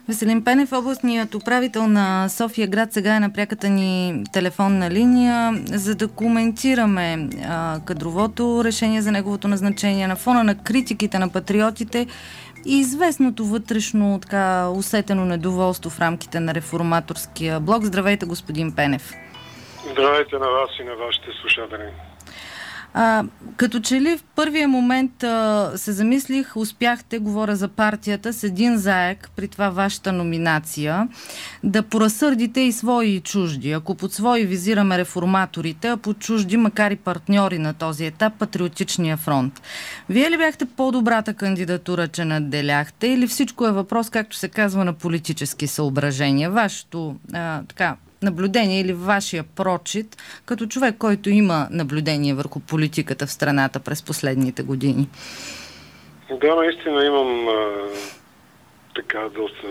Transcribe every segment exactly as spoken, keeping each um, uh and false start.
Веселин Пенев, областният управител на София град, сега е на пряката ни телефонна линия, за да коментираме а, кадровото решение за неговото назначение на фона на критиките на патриотите и известното вътрешно така усетено недоволство в рамките на реформаторския блок. Здравейте, господин Пенев. Здравейте на вас и на вашите слушатели. А, като че ли в първия момент а, се замислих, успяхте, говоря за партията, с един заек, при това вашата номинация, да поразсърдите и свои и чужди. Ако под свои визираме реформаторите, а под чужди, макар и партньори на този етап, Патриотичния фронт. Вие ли бяхте по-добрата кандидатура, че надделяхте, или всичко е въпрос, както се казва, на политически съображения? Вашето а, така наблюдение или вашия прочит, като човек, който има наблюдение върху политиката в страната през последните години? Да, наистина имам а, така доста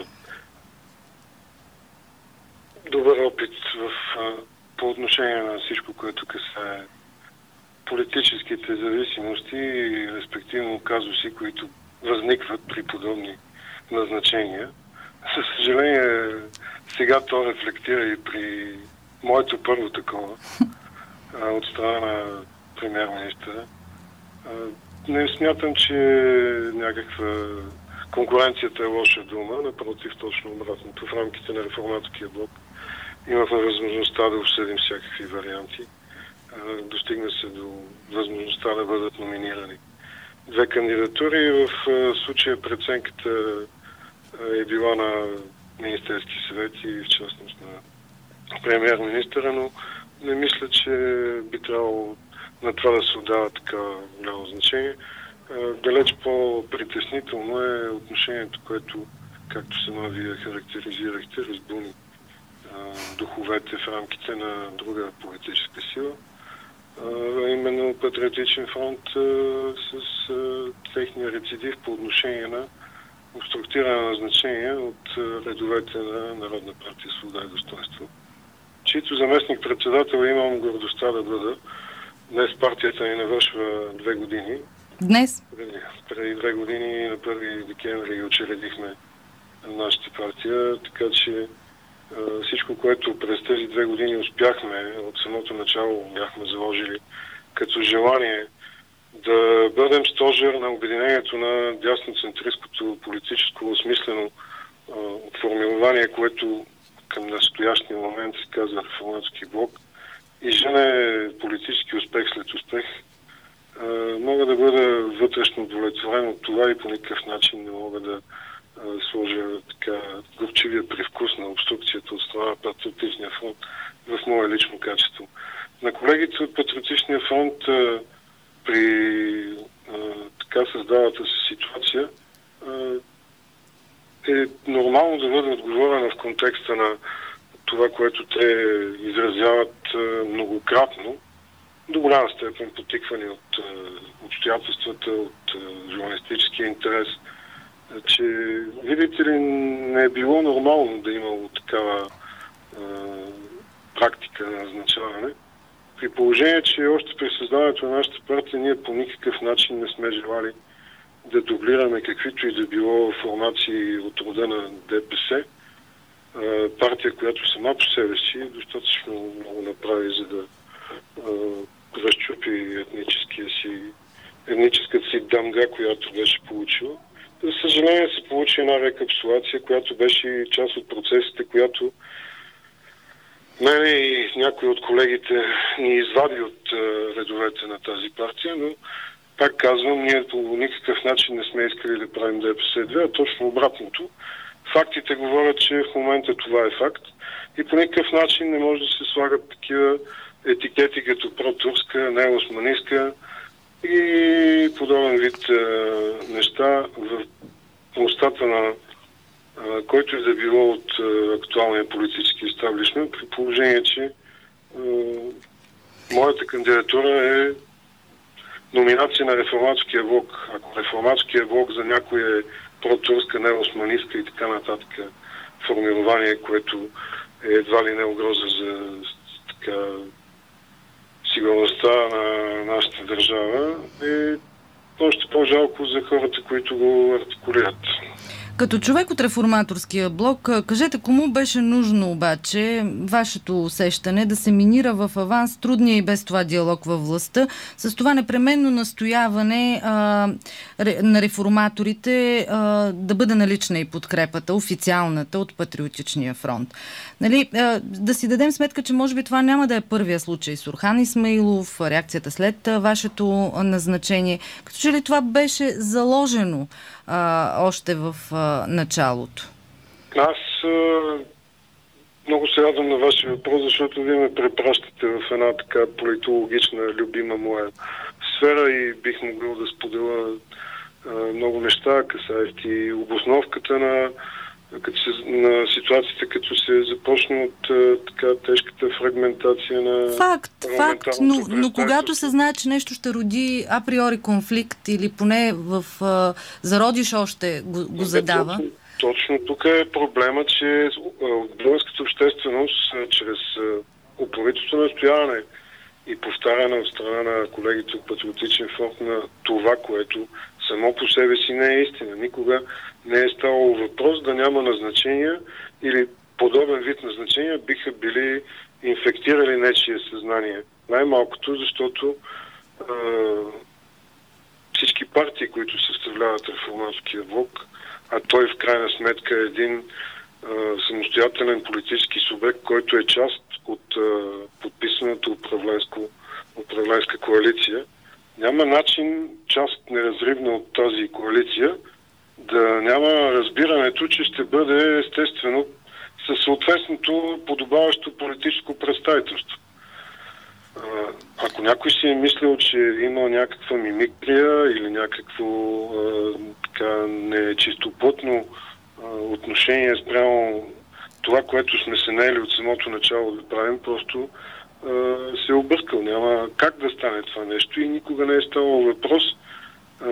добър опит в, а, по отношение на всичко, което касае политическите зависимости и респективно казуси, които възникват при подобни назначения. Със съжаление, сега то рефлектира и при моето първо такова а, от страна на премиер-министъра. Не смятам, че някаква конкуренцията е лоша дума, напротив, точно обратното. В рамките на реформаторския блок имахме възможността да обсъдим всякакви варианти. А, достигна се до възможността да бъдат номинирани две кандидатури. В а, случая преценката е била на Министерски съвет и в частност на премиер-министъра, но не мисля, че би трябвало на това да се отдава така голямо значение. Далеч по-притеснително е отношението, което, както сама вие характеризирахте, разбуни духовете в рамките на друга политическа сила, а именно Патриотичен фронт с техния рецидив по отношение на обструктиране на назначения от редовете на Народна партия Свобода и достоинство, чието заместник-председател имам гордостта да бъда. Днес партията ни навършва две години. Днес? Преди, преди две години на първи декември учредихме нашата партия, така че всичко, което през тези две години успяхме, от самото начало бяхме заложили като желание да бъдем стожер на обединението на дясноцентристското политическо осмислено а, формирование, което към настоящия момент се казва реформаторски блок и жене политически успех след успех. А, мога да бъда вътрешно удовлетворен от това и по никакъв начин не мога да а, сложа така горчивия привкус на обструкцията от страна на Патриотичния фронт в мое лично качество. На колегите от Патриотичния фронт а, при а, така създалата се ситуация а, е нормално да бъде отговорена в контекста на това, което те изразяват а, многократно, до голяма степен потиквани от а, обстоятелствата, от а, журналистическия интерес, а, че, видите ли, не е било нормално да имало такава а, практика на назначаване. При положение, че още при създаването на нашата партия ние по никакъв начин не сме желали да дублираме каквито и да било формации от рода на ДПС. Партия, която сама по себе си достатъчно много направи, за да разчупи етническия си, етническата си дамга, която беше получила. За съжаление се получи една рекапсулация, която беше част от процесите, която мене и някои от колегите ни извади от а, редовете на тази партия, но пак казвам, ние по никакъв начин не сме искали да правим ДПС две, а точно обратното. Фактите говорят, че в момента това е факт и по никакъв начин не може да се слагат такива етикети като протурска, неосманистка и подобен вид а, неща в устата на който и да било от а, актуалния политически естаблишмент, при положение, че а, моята кандидатура е номинация на реформаторския блок. Ако реформаторския блок за някой е протурска, неосманистка и така нататък формирование, което е едва ли не угроза за така, сигурността на нашата държава, е още по-жалко за хората, които го артикулират. Като човек от реформаторския блок, кажете кому беше нужно обаче вашето усещане да се минира в аванс трудния и без това диалог във властта, с това непременно настояване а, на реформаторите а, да бъде налична и подкрепата, официалната от Патриотичния фронт. Нали, а, да си дадем сметка, че може би това няма да е първия случай с Орхан Исмаилов, реакцията след а, вашето назначение. Като че ли това беше заложено а, още в а, началото? Аз а, много се радвам на вашия въпрос, защото вие ме препращате в една така политологична, любима моя сфера и бих могъл да споделя а, много неща, касаещи обосновката на, като се, на ситуацията, като се започна от а, така тежката фрагментация на факт, факт, но, но когато се знае, че нещо ще роди априори конфликт или поне в а, зародиш още го, го задава. Точно, точно тук е проблема, че българската общественост чрез упоритото настояване и повтаряне от страна на колегите от Патриотичен фронт на това, което само по себе си не е истина. Никога не е ставало въпрос да няма назначения или подобен вид назначения биха били инфектирали нечие съзнание. Най-малкото, защото а, всички партии, които съставляват реформаторския блок, а той в крайна сметка е един а, самостоятелен политически субект, който е част от а, подписаната управленска коалиция, няма начин част неразривна от тази коалиция да няма разбирането, че ще бъде естествено със съответното подобаващо политическо представителство. Ако някой си е мислил, че има някаква мимикрия или някакво а, така нечистоплътно а, отношение спрямо това, което сме се наели от самото начало да правим, просто а, се е объркал. Няма как да стане това нещо и никога не е ставало въпрос а,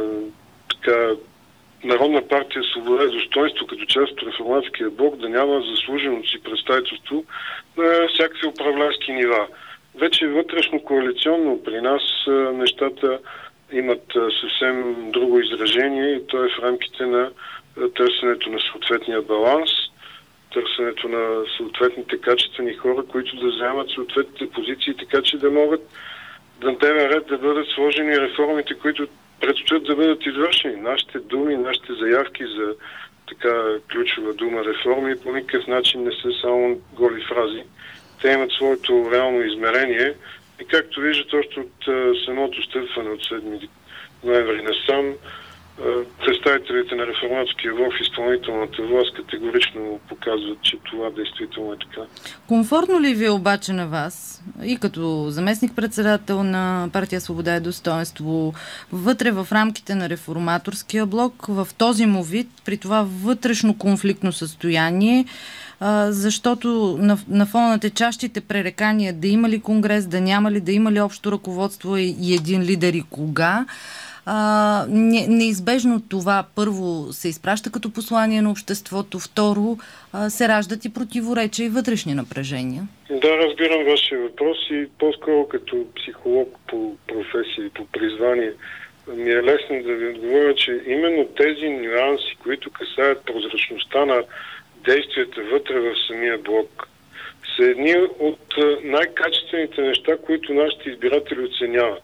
така Народна партия Свобода и достоинство като част от реформаторския блок да няма заслуженото си представителство на всякакви управленски нива. Вече вътрешно коалиционно при нас нещата имат съвсем друго изражение и то е в рамките на търсенето на съответния баланс, търсенето на съответните качествени хора, които да вземат съответните позиции, така че да могат да дневен ред да бъдат сложени реформите, които предстоят да бъдат извършени. Нашите думи, нашите заявки за така ключова дума реформи по никакъв начин не са само голи фрази. Те имат своето реално измерение и както виждате, още от а, самото стъпване от седми ноември насам, а, представителите на реформаторския блок в изпълнителната власт категорично показват, че това действително е така. Комфортно ли ви е обаче на вас и като заместник-председател на партия Свобода и достоинство вътре в рамките на реформаторския блок в този му вид, при това вътрешно конфликтно състояние, Uh, защото на, на фона на течащите пререкания да има ли конгрес, да няма ли, да има ли общо ръководство и, и един лидер и кога, uh, не, неизбежно това първо се изпраща като послание на обществото, второ uh, се раждат и противоречия и вътрешни напрежения. Да, разбирам вашия въпрос и по-скоро като психолог по професия и по призвание ми е лесно да ви отговоря, че именно тези нюанси, които касаят прозрачността на действията вътре в самия блок, са едни от най-качествените неща, които нашите избиратели оценяват.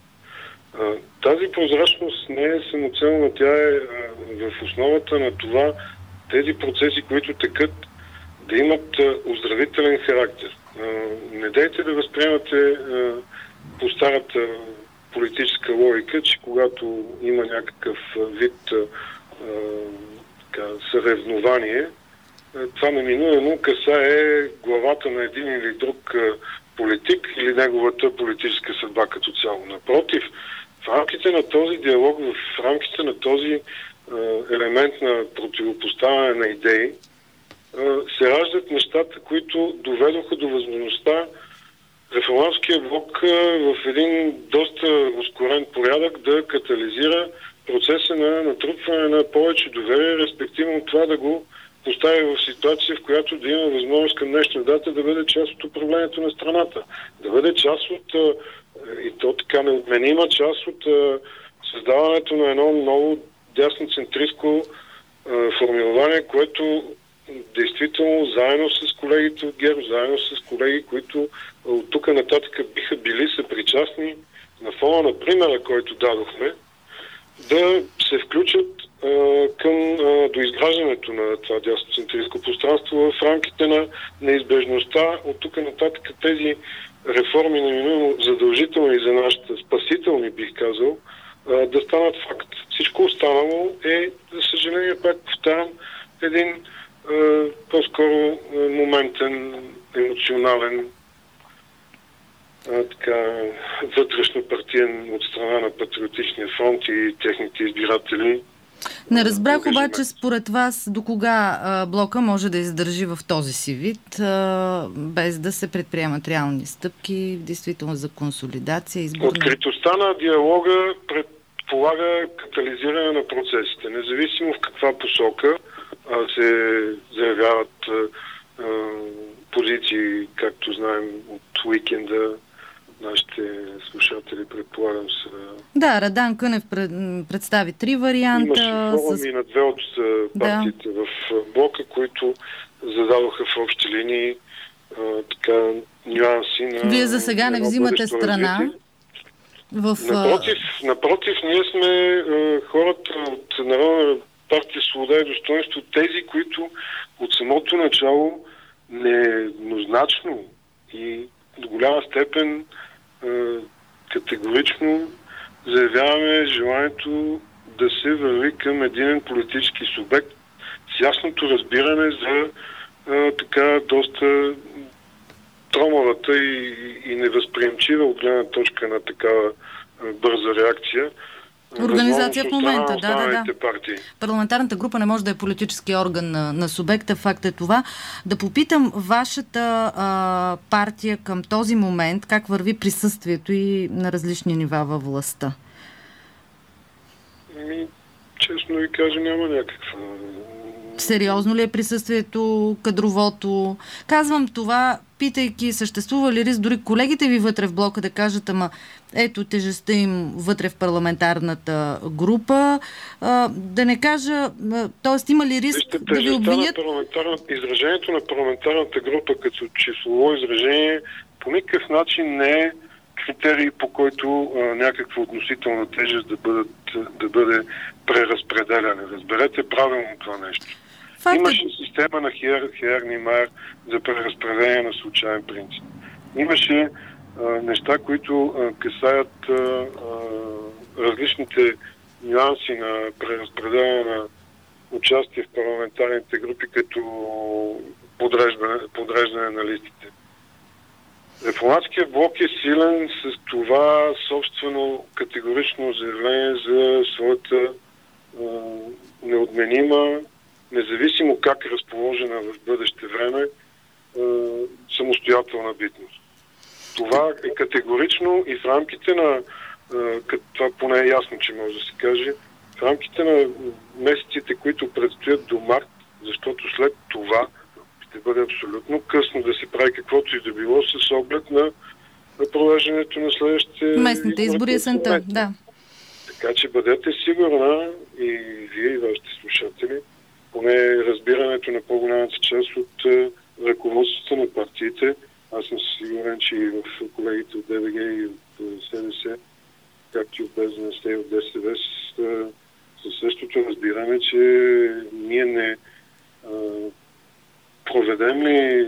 Тази прозрачност не е самоцелна, тя е в основата на това тези процеси, които текат, да имат оздравителен характер. Не дейте да възприемате по старата политическа логика, че когато има някакъв вид така, съревнование, това неминуемо касае главата на един или друг политик или неговата политическа съдба като цяло. Напротив, в рамките на този диалог, в рамките на този елемент на противопоставяне на идеи, се раждат нещата, които доведоха до възможността реформаторския блок в един доста ускорен порядък да катализира процеса на натрупване на повече доверие, респективно това да го постави в ситуация, в която да има възможност към днешна дата да бъде част от управлението на страната. Да бъде част от, и то така неотменима част от създаването на едно ново дясноцентристко формирование, което действително заедно с колегите от ГЕРБ, заедно с колеги, които от тук нататък биха били съпричастни на фона на примера, който дадохме, да се включат а, към а, доизграждането на това дясноцентристко пространство в рамките на неизбежността от тук нататък тези реформи, неминуемо задължителни за нашата спасителни, бих казал, а, да станат факт. Всичко останало е, за съжаление, пак повтарям, един а, по-скоро моментен, емоционален, А, така, вътрешно партиен от страна на Патриотичния фронт и техните избиратели. Не разбрах обаче според вас до кога а, блока може да издържи в този си вид, а, без да се предприемат реални стъпки, действително за консолидация, изборна... Откритостта на диалога предполага катализиране на процесите, независимо в каква посока а, се заявяват а, а, позиции, както знаем от уикенда. Нашите слушатели, предполагам, са... Да, Радан Кънев пред, представи три варианта. Имаше форуми с... на две от партиите да. в блока, които зададоха в общи линии а, така нюанси на... Вие за сега не взимате страна. В... Напротив, напротив, ние сме а, хората от Народна партия Свобода и Достойнство, тези, които от самото начало нееднозначно и до голяма степен категорично заявяваме желанието да се върви към единен политически субект с ясното разбиране за а, така доста тромавата и, и невъзприемчива от гледна точка на такава а, бърза реакция. Организация в момента, да, да, да. Партии. Парламентарната група не може да е политически орган на, на субекта, факт е това. Да попитам вашата а, партия към този момент, как върви присъствието и на различни нива във властта? Ми, честно ви кажа, няма някаква... Сериозно ли е присъствието, кадровото? Казвам това, питайки, съществува ли риск дори колегите ви вътре в блока да кажат, ама ето тежестта им вътре в парламентарната група, а, да не кажа, т.е. има ли риск Вижте, да ви обвинят? Изражението на парламентарната група като числово изражение по никакъв начин не е критерий, по който а, някаква относителна тежест да, бъдат, да бъде преразпределяне. Разберете правилно това нещо. Факт... Имаше система на Хиер Нимайер за преразпределение на случайен принцип. Имаше а, неща, които а, касаят а, а, различните нюанси на преразпределение на участие в парламентарните групи, като подреждане, подреждане на листите. Реформаторският блок е силен с това собствено категорично заявление за своята а, неотменима, независимо как е разположена в бъдеще време, а, самостоятелна битност. Това е категорично и в рамките на, а, това поне е ясно, че може да се каже, в рамките на месеците, които предстоят до март, защото след това ще бъде абсолютно късно да се прави каквото и да било с оглед на, на провеждането на следващите... Местните избори есента, да. Така че бъдете сигурна и вие, и вашите слушатели, поне разбирането на по-голямата част от uh, ръководството на партиите. Аз съм сигурен, че и в колегите от ДВГ и от СДС, както и от БЗНС и от ДСВ, със същото разбиране, че ние не uh, проведем ли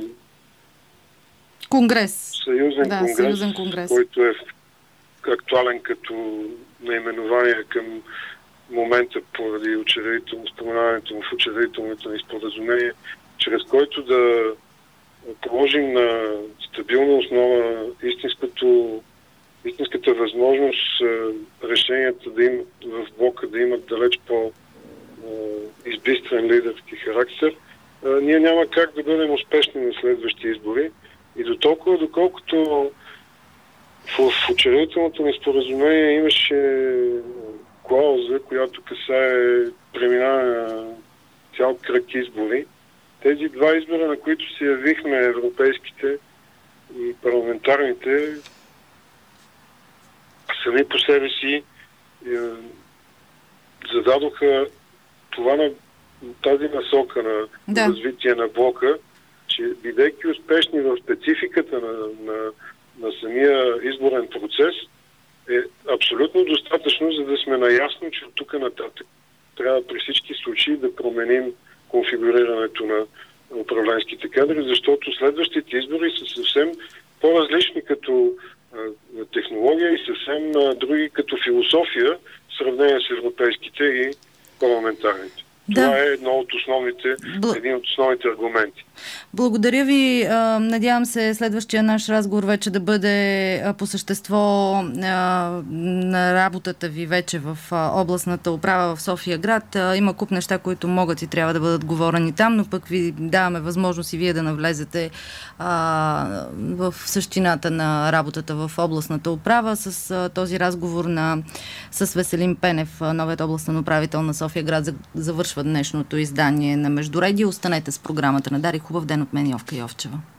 конгрес, съюзен, да, конгрес, съюзен конгрес, който е актуален като наименование към момента поради учредително, споменаването му в учредителното ни споразумение, чрез който да положим на стабилна основа истинското, истинската възможност решенията да имат в блока да имат далеч по-избистрен лидерски характер, ние няма как да бъдем успешни на следващи избори. И до толкова, доколкото в учредителното ни споразумение имаше клауза, която касае преминаване на цял кръг избори, тези два избора, на които се явихме, европейските и парламентарните, сами по себе си е, зададоха това на тази насока на да. развитие на блока, че бидейки успешни в спецификата на, на, на самия изборен процес, е абсолютно достатъчно, за да сме наясно, че от тук нататък трябва при всички случаи да променим конфигурирането на управленските кадри, защото следващите избори са съвсем по-различни като а, технология и съвсем а, други като философия в сравнение с европейските и парламентарните. Да. Това е едно от основните, Бл... един от основните аргументи. Благодаря ви. Надявам се следващия наш разговор вече да бъде по същество на работата ви вече в областната управа в София град. Има куп неща, които могат и трябва да бъдат говорени там, но пък ви даваме възможност и вие да навлезете а, в същината на работата в областната управа с а, този разговор на, с Веселин Пенев, новият областен управител на София град. Завършва днешното издание на Междуредие. Останете с програмата на Дарик. Хубав ден от мен, Йовка Йовчева.